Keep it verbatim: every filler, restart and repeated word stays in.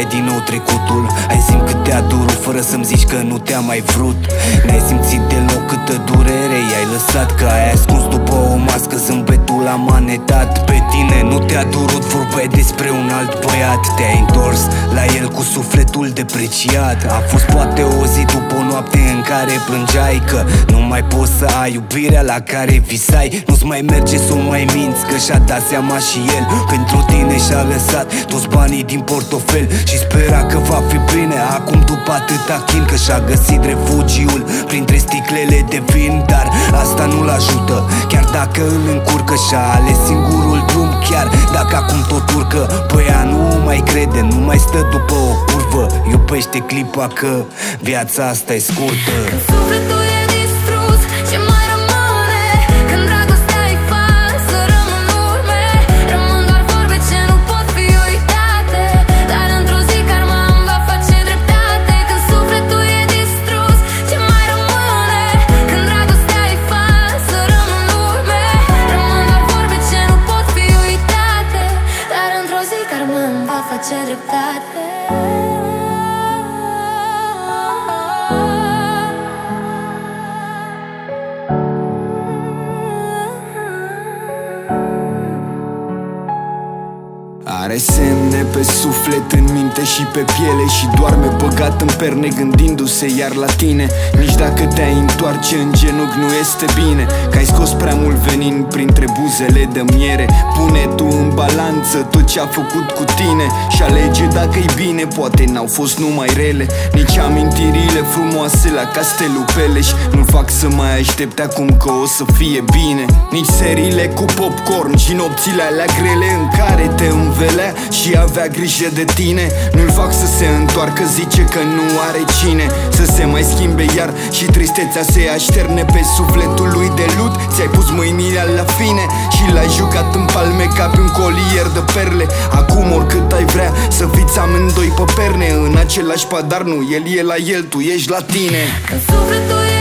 din nou trecutul. Ai simt cât te-a durut fără să-mi zici că nu te-a mai vrut. N-ai simțit deloc câtă durere i-ai lăsat, că ai ascuns după o mască zâmbetul la manetat. Pe tine nu te-a durut, vorbeai despre un alt băiat. Te-ai întors la el cu sufletul depreciat. A fost poate o zi după o noapte în care plângeai că nu mai poți să ai iubirea la care visai. Nu-ți mai merge să o mai minți, că și-a dat seama și el. Pentru tine și-a lăsat toți banii din portofel și spera că va fi bine acum după atâta chin, că și-a găsit refugiul printre sticlele de vin. Dar asta nu-l ajută, chiar dacă îl încurcă. Și-a ales singurul drum, chiar dacă acum tot urcă. Pe ea nu mai crede, nu mai stă după o curvă. Iubește clipa că viața asta e scurtă. Când sufletul e distrus, ce mai rămâne? Când dragostea e fals, să rămân urme. Rămân doar vorbe ce nu pot fi uitate, dar într-o zi karma îmi va face dreptate. Când sufletul e distrus, ce mai rămâne? Când dragostea e fals, să rămân urme. Rămân doar vorbe ce nu pot fi uitate, dar într-o zi karma îmi va face dreptate. Are semne pe suflet, în minte și pe piele și doarme băgat în perne gândindu-se iar la tine. Nici dacă te-ai întoarce în genunchi nu este bine, că ai scos prea mult venin printre buzele de miere. Pune tu în balanță tot ce a făcut cu tine și alege dacă-i bine, poate n-au fost numai rele. Nici amintirile frumoase la Castelul Peleș nu fac să mai aștepte acum că o să fie bine. Nici seriile cu popcorn și nopțile alea grele în care te învelea și avea grijă de tine nu-l fac să se întoarcă, zice că nu are cine să se mai schimbe iar și tristețea se așterne pe sufletul lui de lut. Ți-ai pus mâinile la fine și l-ai jucat în palme ca pe un colier de perle. Acum oricât ai vrea să fiți amândoi pe perne, în același padar, nu el e la el, tu ești la tine. Când sufletul e